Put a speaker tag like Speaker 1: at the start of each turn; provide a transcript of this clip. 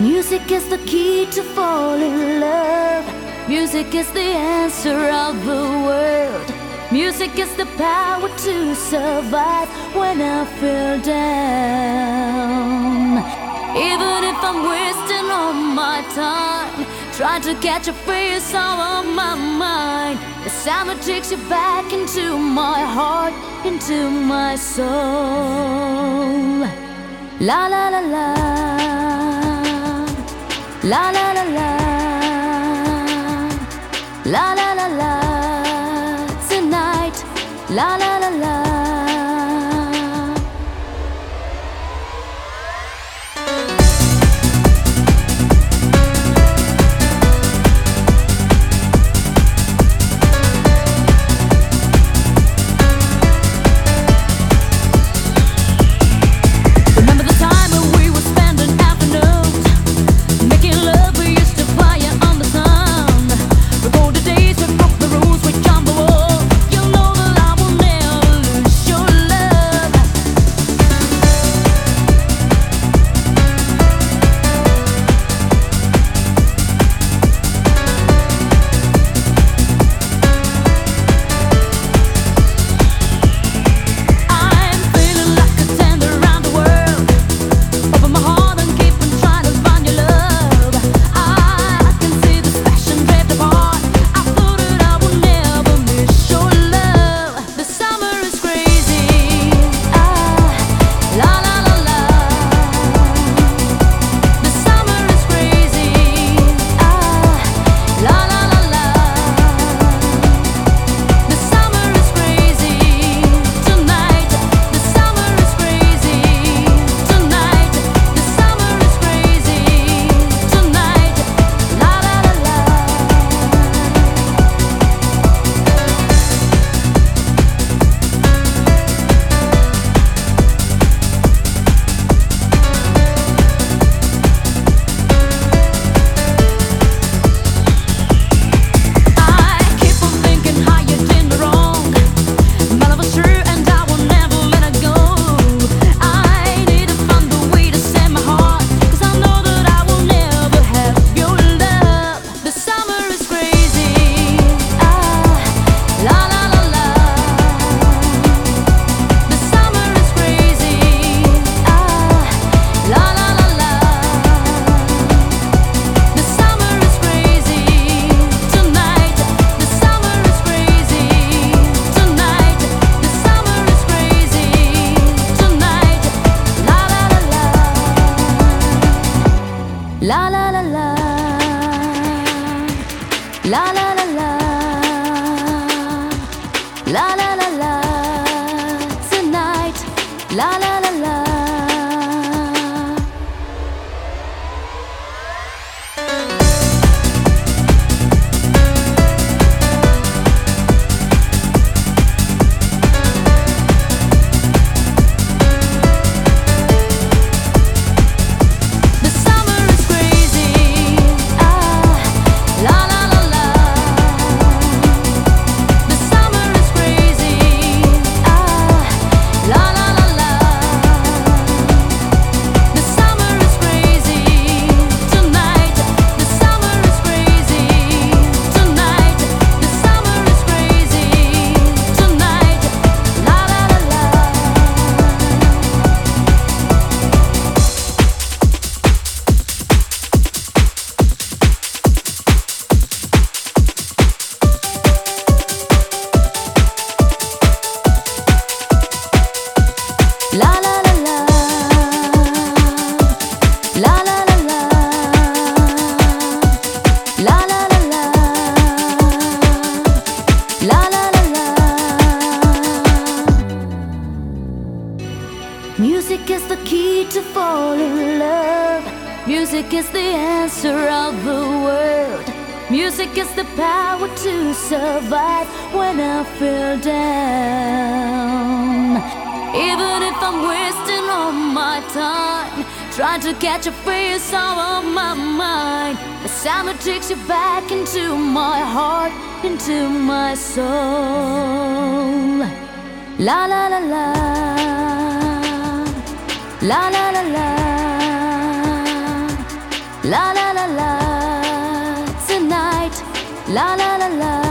Speaker 1: Music is the key to fall in love. Music is the answer of the world. Music is the power to survive when I feel down. Even if I'm wasting all my time trying to catch a face out of my mind, the sound that takes you back into my heart, into my soul. La la la la, la la la la, la la la la, tonight, la la la la. La la la la, la la la la, la la la la, tonight, la la la la. Music is the key to fall in love. Music is the answer of the world. Music is the power to survive when I feel down. Even if I'm wasting all my time trying to catch a face out of my mind, the sound that takes you back into my heart, into my soul. La la la la, la la la la, La la la la, tonight. La la la la.